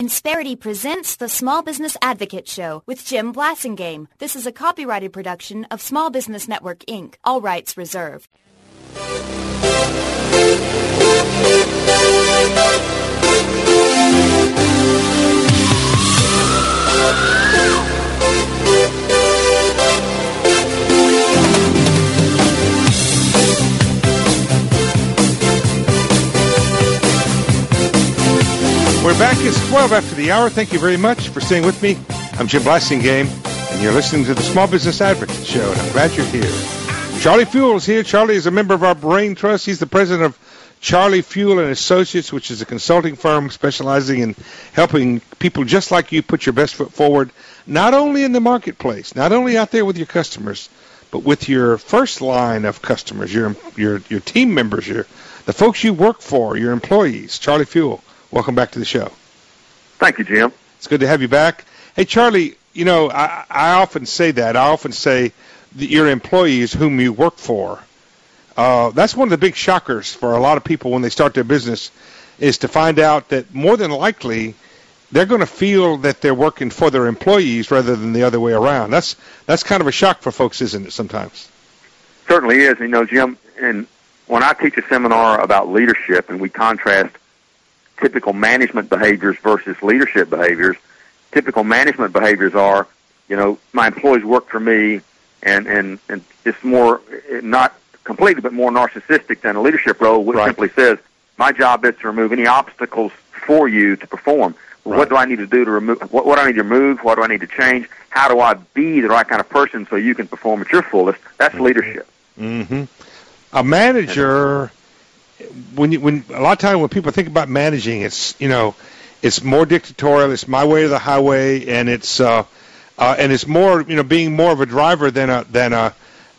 Insperity presents the Small Business Advocate Show with Jim Blasingame. This is a copyrighted production of Small Business Network, Inc., all rights reserved. We're back. It's 12 after the hour. Thank you very much for staying with me. I'm Jim Blasingame, and you're listening to the Small Business Advocate Show, and I'm glad you're here. Charlie Fuel is here. Charlie is a member of our Brain Trust. He's the president of Charlie Fuel and Associates, which is a consulting firm specializing in helping people just like you put your best foot forward, not only in the marketplace, not only out there with your customers, but with your first line of customers, your team members, the folks you work for, your employees. Charlie Fuel, welcome back to the show. Thank you, Jim. It's good to have you back. Hey, Charlie, you know, I often say that. I often say that your employees whom you work for, that's one of the big shockers for a lot of people when they start their business, is to find out that more than likely they're going to feel that they're working for their employees rather than the other way around. That's kind of a shock for folks, isn't it, sometimes? Certainly is. You know, Jim, and when I teach a seminar about leadership and we contrast typical management behaviors versus leadership behaviors, typical management behaviors are, you know, my employees work for me, and it's more, not completely, but more narcissistic than a leadership role, which simply says, my job is to remove any obstacles for you to perform. Right. What do I need to do to remove, what do I need to remove, what do I need to change, how do I be the right kind of person so you can perform at your fullest? That's leadership. Mm-hmm. A manager, when a lot of time when people think about managing, it's, you know, it's more dictatorial. It's my way or the highway, and it's more, you know, being more of a driver than a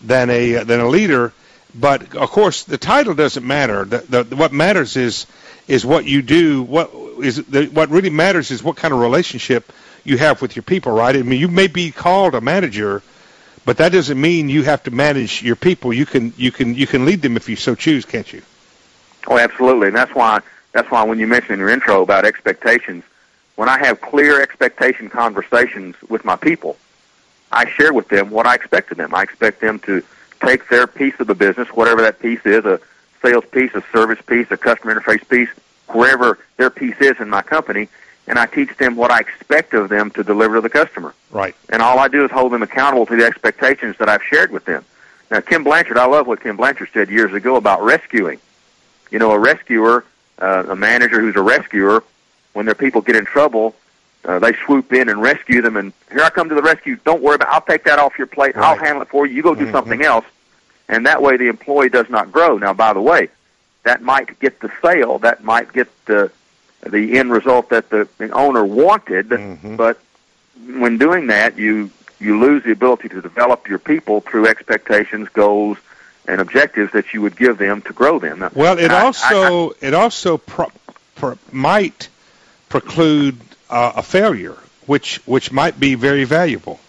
leader. But of course, the title doesn't matter. What matters is what you do. What really matters is what kind of relationship you have with your people, right? I mean, you may be called a manager, but that doesn't mean you have to manage your people. You can lead them if you so choose, can't you? Oh, absolutely, and that's why when you mentioned in your intro about expectations, when I have clear expectation conversations with my people, I share with them what I expect of them. I expect them to take their piece of the business, whatever that piece is, a sales piece, a service piece, a customer interface piece, wherever their piece is in my company, and I teach them what I expect of them to deliver to the customer. Right. And all I do is hold them accountable to the expectations that I've shared with them. Now, Kim Blanchard, I love what Kim Blanchard said years ago about rescuing. You know, a rescuer, a manager who's a rescuer, when their people get in trouble, they swoop in and rescue them, and here I come to the rescue. Don't worry about it. I'll take that off your plate. Right. I'll handle it for you. You go do something else. And that way the employee does not grow. Now, by the way, that might get the sale. That might get the end result that the owner wanted. But when doing that, you lose the ability to develop your people through expectations, goals, and objectives that you would give them to grow them. Now, well, it also might preclude a failure, which might be very valuable.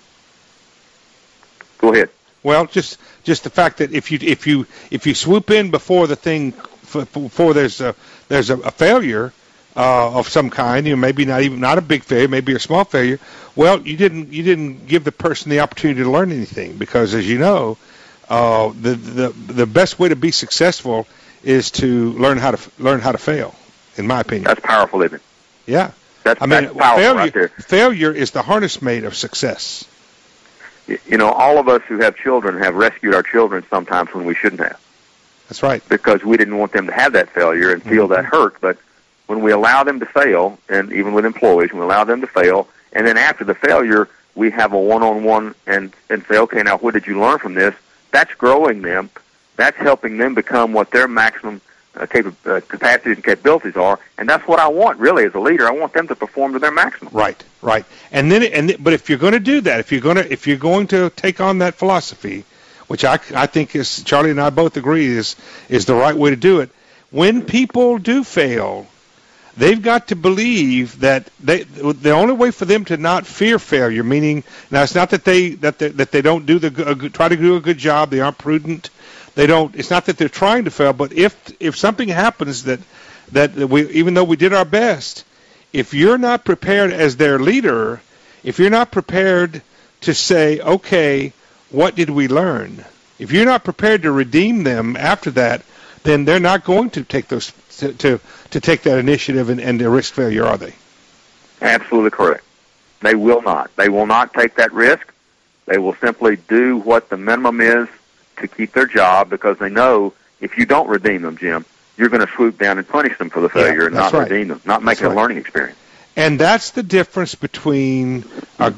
Go ahead. Well, just the fact that if you swoop in before the thing, before there's a failure of some kind, you know, maybe not a big failure, maybe a small failure. Well, you didn't give the person the opportunity to learn anything, because, as you know, the best way to be successful is to learn how to fail, in my opinion. That's powerful, isn't it? Yeah. That's powerful right there. Failure is the harness mate of success. You know, all of us who have children have rescued our children sometimes when we shouldn't have. That's right. Because we didn't want them to have that failure and feel that hurt. But when we allow them to fail, and even with employees, when we allow them to fail, and then after the failure, we have a one-on-one and say, okay, now what did you learn from this? That's growing them. That's helping them become what their maximum capacities and capabilities are, and that's what I want, really, as a leader. I want them to perform to their maximum. Right. But if you're going to do that, if you're going to take on that philosophy, which I think is, Charlie and I both agree is the right way to do it, when people do fail, they've got to believe that the only way for them to not fear failure, meaning, now it's not that they don't try to do a good job, they aren't prudent. It's not that they're trying to fail, but if something happens that we, even though we did our best, if you're not prepared as their leader, if you're not prepared to say, okay, what did we learn? If you're not prepared to redeem them after that, then they're not going to take those to take that initiative and to risk failure, are they? Absolutely correct. They will not. They will not take that risk. They will simply do what the minimum is to keep their job, because they know if you don't redeem them, Jim, you're going to swoop down and punish them for the failure and not redeem them, not make it a learning experience. And that's the difference between a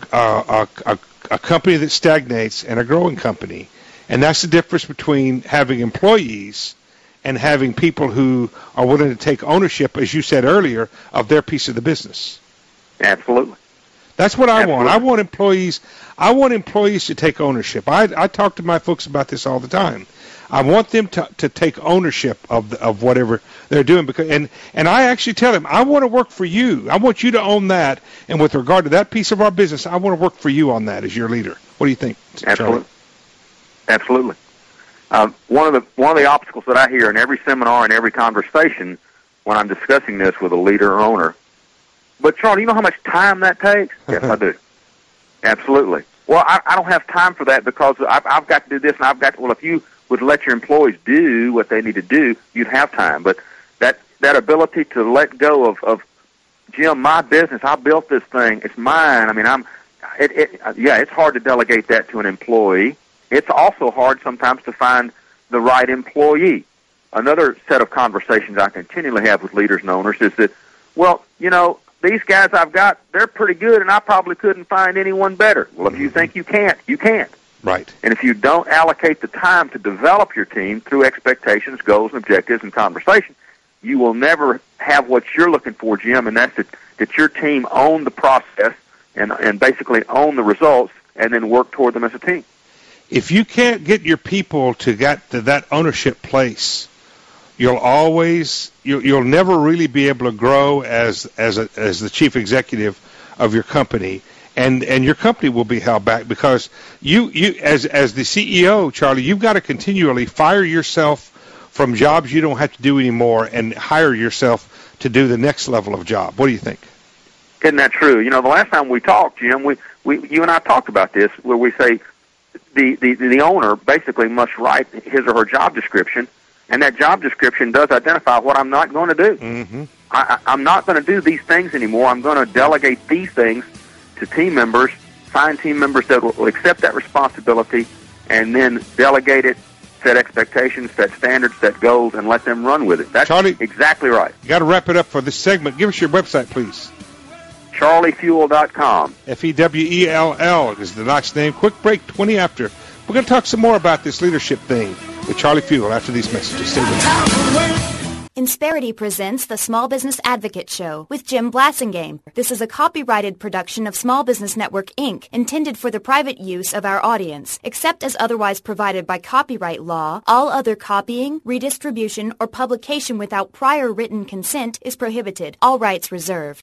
company that stagnates and a growing company. And that's the difference between having employees and having people who are willing to take ownership, as you said earlier, of their piece of the business. Absolutely. That's what I want. I want employees to take ownership. I talk to my folks about this all the time. I want them to take ownership of whatever they're doing, because and I actually tell them, I want to work for you. I want you to own that, and with regard to that piece of our business, I want to work for you on that as your leader. What do you think, Charlie? Absolutely. One of the obstacles that I hear in every seminar and every conversation when I'm discussing this with a leader or owner, but Charlie, you know how much time that takes? Yes, I do. Absolutely. Well, I don't have time for that, because I've got to do this, and I've got to, well, if you would let your employees do what they need to do, you'd have time. But that ability to let go of Jim, my business, I built this thing, it's mine. I mean, it's hard to delegate that to an employee. It's also hard sometimes to find the right employee. Another set of conversations I continually have with leaders and owners is that, well, you know, these guys I've got, they're pretty good, and I probably couldn't find anyone better. Well, if you think you can't, you can't. Right. And if you don't allocate the time to develop your team through expectations, goals, and objectives, and conversation, you will never have what you're looking for, Jim, and that's that your team own the process and basically own the results and then work toward them as a team. If you can't get your people to get to that ownership place, you'll never really be able to grow as the chief executive of your company. And your company will be held back, because you as the CEO, Charlie, you've got to continually fire yourself from jobs you don't have to do anymore and hire yourself to do the next level of job. What do you think? Isn't that true? You know, the last time we talked, Jim, you and I talked about this, where we say the owner basically must write his or her job description, and that job description does identify what I'm not going to do. Mm-hmm. I'm not going to do these things anymore. I'm going to delegate these things to team members, find team members that will accept that responsibility, and then delegate it, set expectations, set standards, set goals, and let them run with it. That's Charlie, exactly right. You got to wrap it up for this segment. Give us your website, please. CharlieFuel.com. FEWELL is the last name. Quick break, 20 after. We're going to talk some more about this leadership thing with Charlie Fuel after these messages. Stay with us. Insperity presents the Small Business Advocate Show with Jim Blasingame. This is a copyrighted production of Small Business Network, Inc., intended for the private use of our audience. Except as otherwise provided by copyright law, all other copying, redistribution, or publication without prior written consent is prohibited. All rights reserved.